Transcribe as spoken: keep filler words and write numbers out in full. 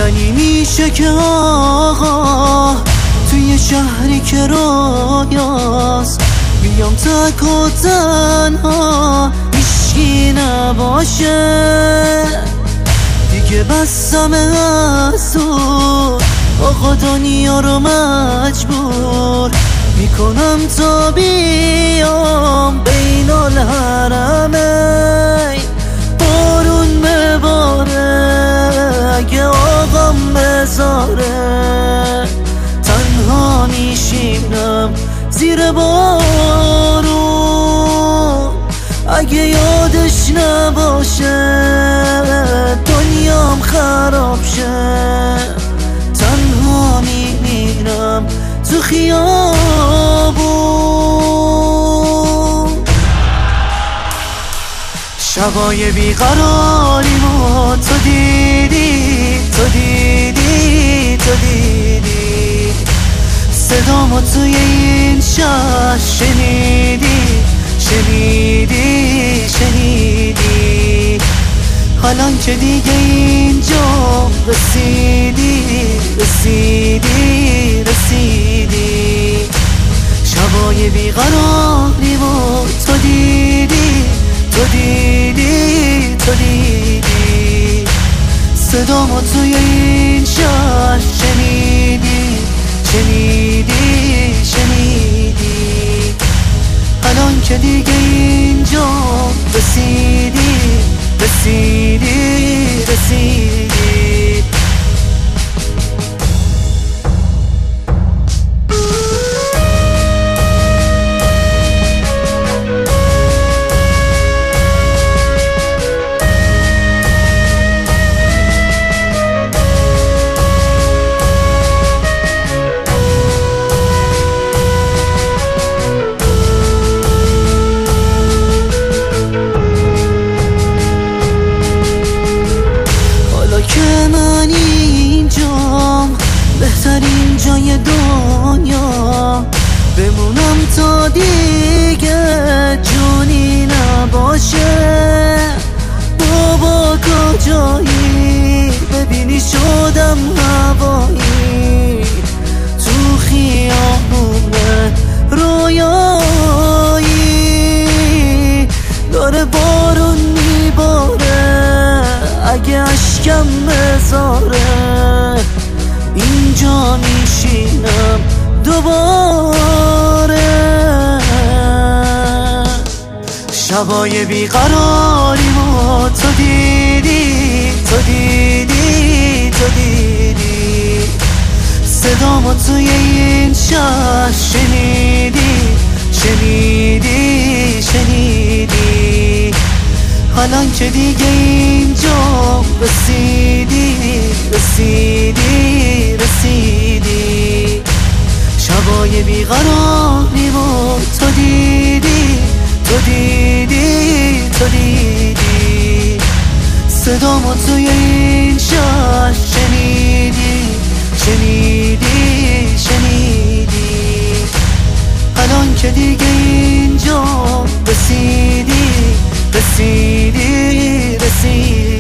یعنی میشه که آقا توی شهری که رویاست بیام تک و تنها هیچکی نباشه دیگه بسم از تو آقا دنیا رو مجبور میکنم تا بیام بین الحرمین بارون بباره اگه آقام بذاره تنها میشینم زیر بارون اگه یادش نباشه دنیام خراب شه تنها میمیرم تو خیابون شبای بیقراریمو تو دیدی تو دیدی تو دیدی صدامو توی این شهر شنیدی شنیدی شنیدی حالا که دیگه اینجا رسیدی رسیدی رسیدی شبای بیقراریمو تو دیدی تو دیدی تو دیدی صدامو توی این شهر شنیدی شنیدی شنیدی الان که دیگه اینجا رسیدی رسیدی رسیدی که من اینجام بهترین جای دنیا بمونم تا دیگه جونی نباشه بابا کجایی ببینی شدم هوایی تو خیابون رویایی داره بارون میباره اگه اشکم بذاره اینجا میشینم دوباره شبای بیقراریمو تو دیدی تو دیدی تو دیدی صدامو توی این شهر شنیدی شنیدی شنیدی حالا که دیگه اینجا رسیدی رسیدی رسیدی شبای بیقراریمو تو دیدی تو دیدی تو دیدی صدامو توی این شهر شنیدی شنیدی شنیدی الان که دیگه اینجا رسیدی رسیدی رسیدی